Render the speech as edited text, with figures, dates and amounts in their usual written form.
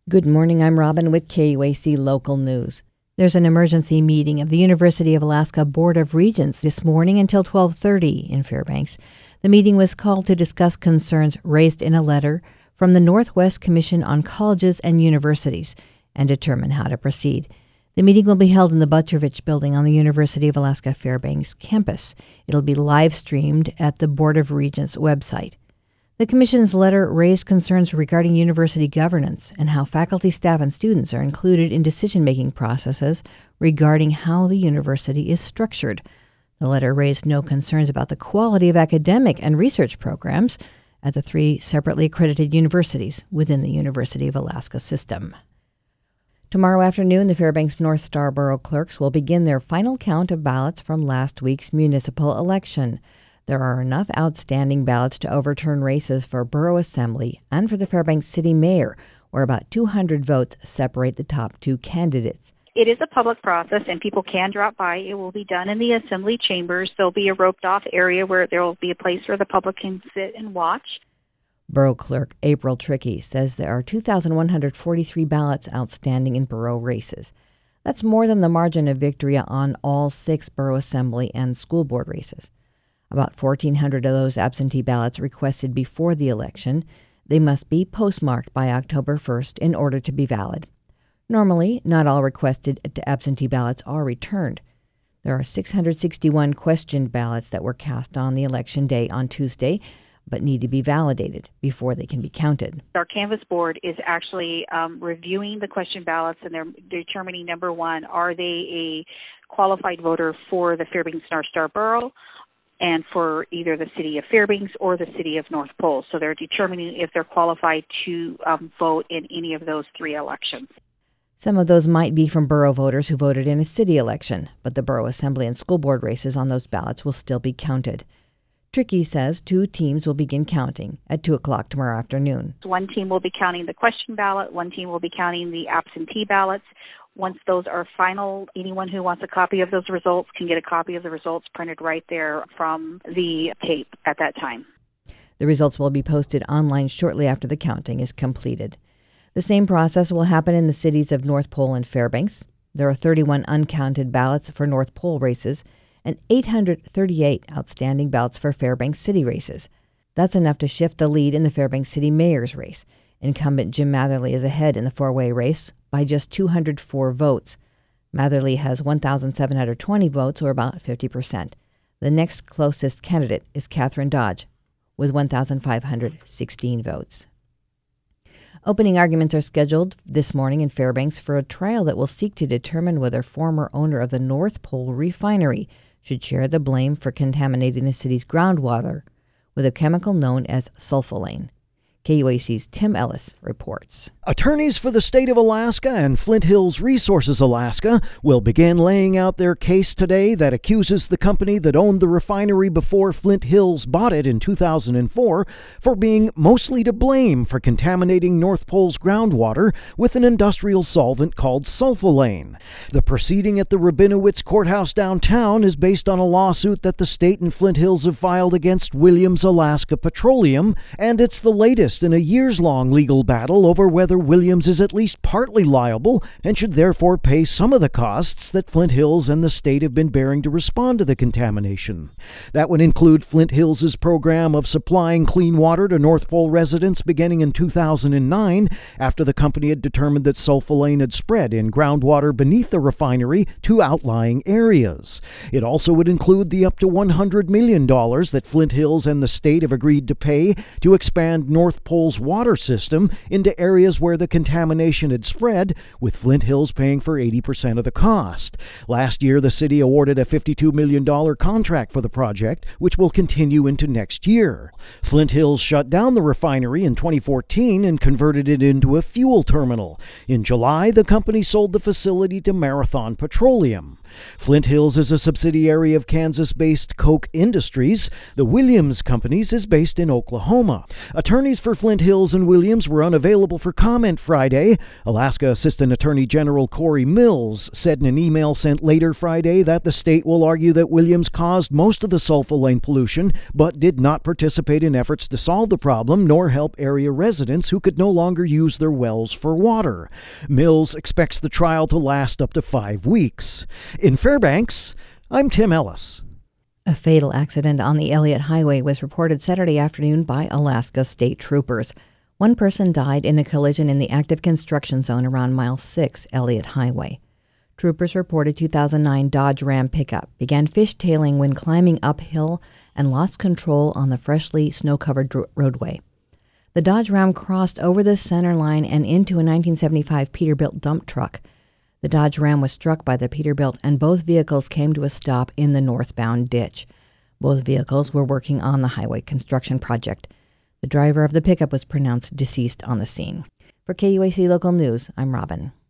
Good morning, I'm Robin with KUAC Local News. There's an emergency meeting of the University of Alaska Board of Regents this morning until 12:30 in Fairbanks. The meeting was called to discuss concerns raised in a letter from the Northwest Commission on Colleges and Universities and determine how to proceed. The meeting will be held in the Butrovich Building on the University of Alaska Fairbanks campus. It'll be live streamed at the Board of Regents website. The Commission's letter raised concerns regarding university governance and how faculty, staff, and students are included in decision-making processes regarding how the university is structured. The letter raised no concerns about the quality of academic and research programs at the three separately accredited universities within the University of Alaska system. Tomorrow afternoon, the Fairbanks North Star Borough clerks will begin their final count of ballots from last week's municipal election. There are enough outstanding ballots to overturn races for Borough Assembly and for the Fairbanks City Mayor, where about 200 votes separate the top two candidates. It is a public process, and people can drop by. It will be done in the Assembly chambers. There'll be a roped-off area where there will be a place where the public can sit and watch. Borough Clerk April Trickey says there are 2,143 ballots outstanding in borough races. That's more than the margin of victory on all 6 Borough Assembly and school board races. About 1,400 of those absentee ballots requested before the election. They must be postmarked by October 1st in order to be valid. Normally, not all requested absentee ballots are returned. There are 661 questioned ballots that were cast on the election day on Tuesday, but need to be validated before they can be counted. Our canvass board is actually reviewing the question ballots, and they're determining, number one, are they a qualified voter for the Fairbanks North Star Borough and for either the city of Fairbanks or the city of North Pole. So they're determining if they're qualified to vote in any of those 3 elections. Some of those might be from borough voters who voted in a city election, but the Borough Assembly and school board races on those ballots will still be counted. Trickey says 2 teams will begin counting at 2 o'clock tomorrow afternoon. One team will be counting the question ballot. One team will be counting the absentee ballots. Once those are final, anyone who wants a copy of those results can get a copy of the results printed right there from the tape at that time. The results will be posted online shortly after the counting is completed. The same process will happen in the cities of North Pole and Fairbanks. There are 31 uncounted ballots for North Pole races and 838 outstanding ballots for Fairbanks City races. That's enough to shift the lead in the Fairbanks City Mayor's race. Incumbent Jim Matherly is ahead in the 4-way race by just 204 votes. Matherly has 1,720 votes, or about 50%. The next closest candidate is Catherine Dodge, with 1,516 votes. Opening arguments are scheduled this morning in Fairbanks for a trial that will seek to determine whether former owner of the North Pole refinery should share the blame for contaminating the city's groundwater with a chemical known as sulfolane. KUAC's Tim Ellis reports. Attorneys for the state of Alaska and Flint Hills Resources Alaska will begin laying out their case today that accuses the company that owned the refinery before Flint Hills bought it in 2004 for being mostly to blame for contaminating North Pole's groundwater with an industrial solvent called sulfolane. The proceeding at the Rabinowitz Courthouse downtown is based on a lawsuit that the state and Flint Hills have filed against Williams Alaska Petroleum, and it's the latest in a years-long legal battle over whether Williams is at least partly liable and should therefore pay some of the costs that Flint Hills and the state have been bearing to respond to the contamination. That would include Flint Hills' program of supplying clean water to North Pole residents beginning in 2009 after the company had determined that sulfolane had spread in groundwater beneath the refinery to outlying areas. It also would include the up to $100 million that Flint Hills and the state have agreed to pay to expand North Pole's water system into areas where the contamination had spread, with Flint Hills paying for 80% of the cost. Last year, the city awarded a $52 million contract for the project, which will continue into next year. Flint Hills shut down the refinery in 2014 and converted it into a fuel terminal. In July, the company sold the facility to Marathon Petroleum. Flint Hills is a subsidiary of Kansas-based Koch Industries. The Williams Companies is based in Oklahoma. Attorneys for Flint Hills and Williams were unavailable for comment Friday. Alaska Assistant Attorney General Corey Mills said in an email sent later Friday that the state will argue that Williams caused most of the sulfur-lane pollution, but did not participate in efforts to solve the problem nor help area residents who could no longer use their wells for water. Mills expects the trial to last up to 5 weeks. In Fairbanks, I'm Tim Ellis. A fatal accident on the Elliott Highway was reported Saturday afternoon by Alaska State Troopers. One person died in a collision in the active construction zone around Mile 6 Elliott Highway. Troopers reported 2009 Dodge Ram pickup began fishtailing when climbing uphill and lost control on the freshly snow-covered roadway. The Dodge Ram crossed over the center line and into a 1975 Peterbilt dump truck. The Dodge Ram was struck by the Peterbilt, and both vehicles came to a stop in the northbound ditch. Both vehicles were working on the highway construction project. The driver of the pickup was pronounced deceased on the scene. For KUAC Local News, I'm Robin.